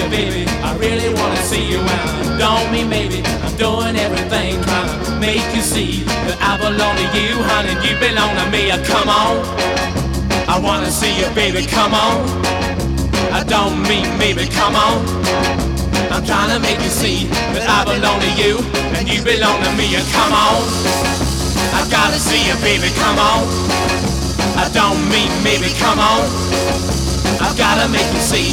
baby, I really wanna see you around. Don't mean maybe, I'm doing everything trying to make you see that I belong to you, honey, you belong to me. Come on, I wanna see you, baby, come on. I don't mean maybe, come on. I'm trying to make you see that I belong to you and you belong to me. Come on, I gotta see you, baby, come on. I don't mean maybe, come on. I've gotta make you see